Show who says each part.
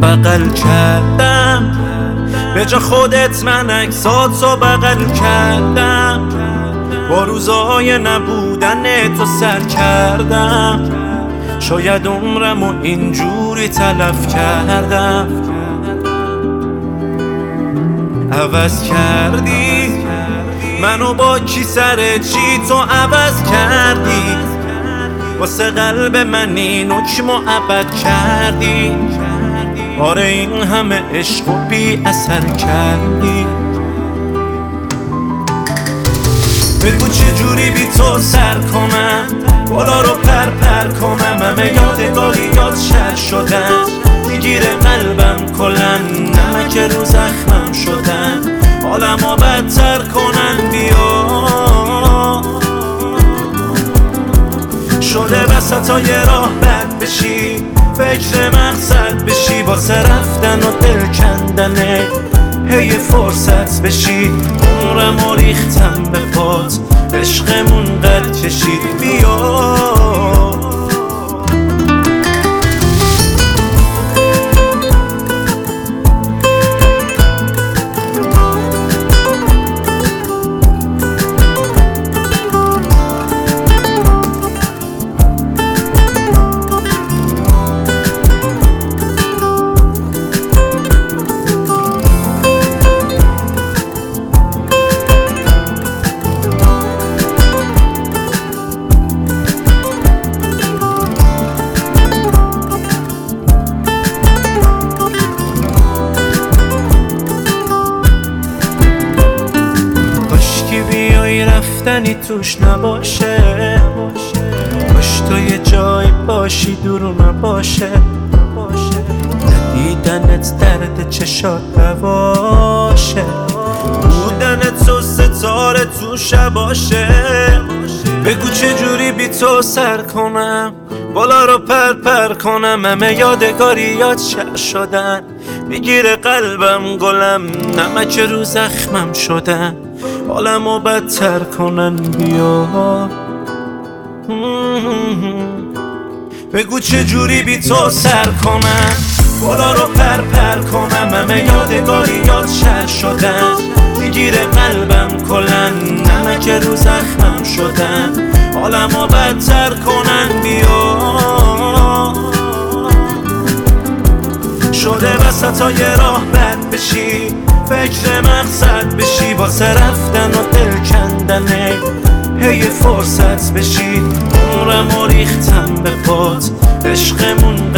Speaker 1: بغل کردم، به جا خودت من عکساتو بغل کردم، با روزای نبودن تو سر کردم، شاید عمرمو اینجوری تلف کردم. عوض کردی منو با کی سر چی تو عوض کردی، واسه قلب من این حکمو ابد کردی. آره این همه عشق و بی اثر کردی. بگو چجوری بی تو سر کنم، بالا رو پر کنم، همه یادگاری یاد شهر شدن، میگیره قلبم کلن، نمک رو زخمم شدن، حالمو بدتر کنن. بیا شده وسطای راه بد بشی، فکر مقصد بشی، واسه رفتن و دل کندنه هی فرصت بشی. عمرمو ریختم به پات، عشقمون قد کشید. بیا رفتنی توش نباشه، باش تو یه جای باشی دور نباشه، ندیدنت درد چشات نباشه، بودنت تو ستاره تو شباشه. بگو چجوری بی تو سر کنم، بالا رو پر کنم، همه یادگاری یاد شهر شدن، میگیره قلبم گلم، نمک رو زخمم شدن، حالمو بدتر کنن. بیا بگو چجوری بی تو سر کنم، بالا رو پر کنم، همه یادگاری یاد شهر شدن، میگیره قلبم کلن، نمک رو زخمم شدن، حالمو بدتر کنن. بیا شده وسطای راه بد بشی، فکر مقصد بشی، واسه رفتن و دل کندنه هی فرصت بشی. عمرمو ریختم به پات، عشقمون